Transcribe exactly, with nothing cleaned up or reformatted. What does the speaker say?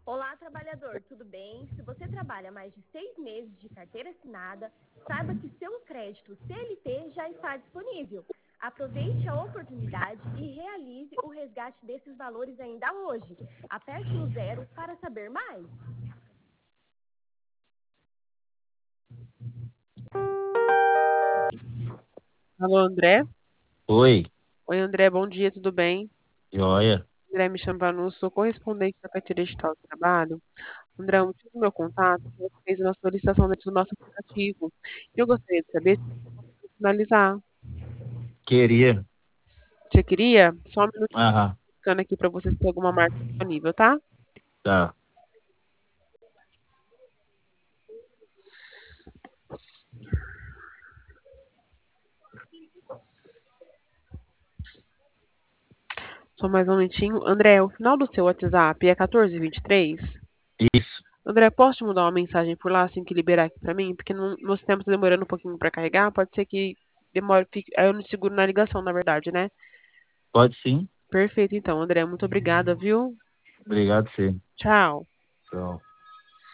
Olá, trabalhador, tudo bem? Se você trabalha mais de seis meses de carteira assinada, saiba que seu crédito C L T já está disponível. Aproveite a oportunidade e realize o resgate desses valores ainda hoje. Aperte o zero para saber mais. Alô, André? Oi, Oi, André, bom dia, tudo bem? joia. André, me chama Vanu, sou correspondente da carteira digital do trabalho. André, o motivo do meu contato é que você fez uma solicitação dentro do nosso aplicativo. E eu gostaria de saber se você conseguiu finalizar. Queria. Você queria? Só um minutinho Aham, ficando aqui para você ter alguma marca disponível, tá? tá. Só mais um minutinho. André, o final do seu WhatsApp é quatorze vinte e três? Isso, André, posso te mandar uma mensagem por lá assim que liberar aqui pra mim? Porque no meu sistema tá demorando um pouquinho pra carregar. Pode ser que demore, fique... aí eu não seguro na ligação, na verdade, né? pode sim. Perfeito, então, André. Muito obrigada, viu? Obrigado, você. Tchau. Tchau.